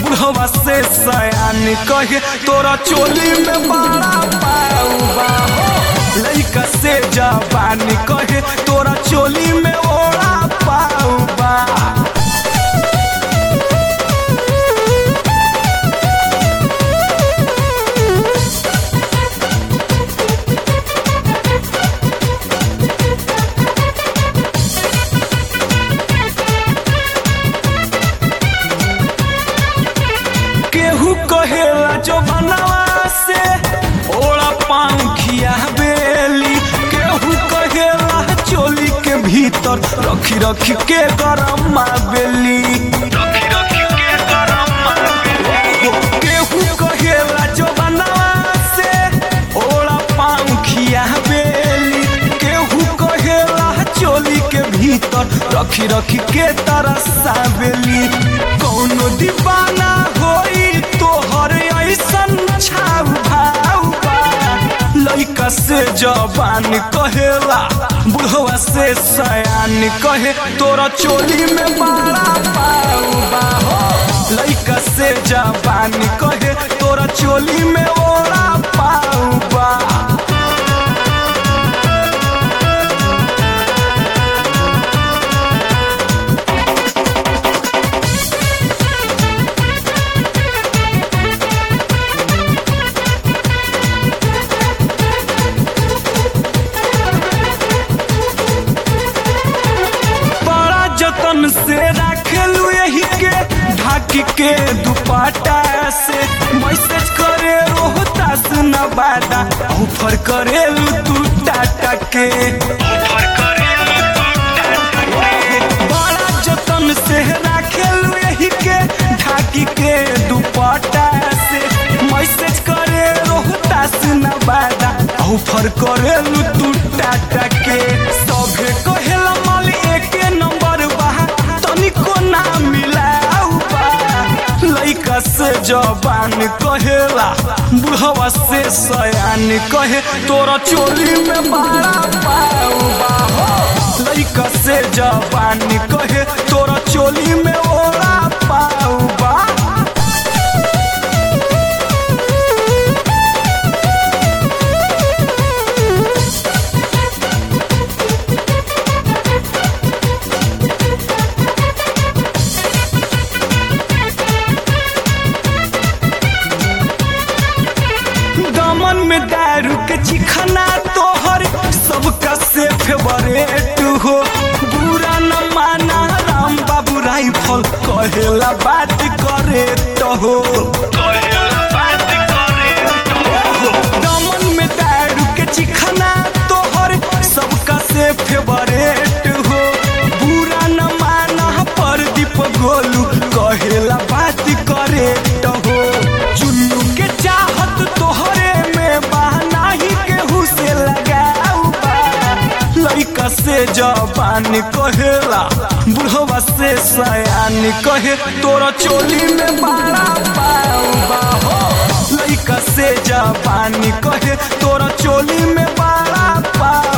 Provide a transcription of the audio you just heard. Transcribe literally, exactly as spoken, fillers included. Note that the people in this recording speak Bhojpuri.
बुढ़वा से सयान कहे तोरा चोली में बड़ा पाऊबा हो। लइका से जवान कहे तोरा चोली में ओड़ा पाऊबा। केहू कहेला जो बनवा से ओड़ा पंखिया बेली, केहू कहेला चोली के भीतर रखी रखी के गरम बेली, केहू कहेला जो बनवा से ओड़ा पंखिया बेली, केहू कहेला चोली के भीतर रखी रखी के तरसा बेली। कौनो दीवाना होई तोहर ऐसन छाव भाव बा। लइका से जवान कहेला बुढ़वा से सयान कहे तोरा चोली में बड़ा पाऊबा हो। लइका से जवान कहे तोरा चोली में ओड़ा पाऊबा। जतन से रखेलू यही के ढाकी के दुपट्टा से, मैसेज करे रोहतास नवादा ऑफर करेलू तू टाटा के। बड़ा जतन से रखेलू यही के ढाकी के दुपट्टा से, मैसेज करे रोहतास नवादा ऑफर करेलू तू टाटा के। सभे कहेला माल एके नंबर तनिको ना मिलाऊबा। लइका से जवान कहेला बुढ़वा से सयान कहे तोरा चोली में बड़ा पाऊबा हो। लइका से जवान कहे तोरा चोली में ओड़ा पाऊबा। दामन में दारू के चिखना तोहर सबका से फेवरेट हो। बुरा न माना राम बाबू राइफल कहेला बात करे तो हो। दामन में दारू के चिखना तोहर सबका से फेवरेट हो। बुरा न माना प्रदीप गोलू कहेला बात करे तो हो। चुन्नू के चाहत तोहरे में बहाना ही केहू से लगाऊबा। लइका से जवान कहेला बुढ़वा से सयान कहे तोरा चोली में बड़ा पाऊबा हो। लइका से जवान कहे तोरा चोली में बड़ा पा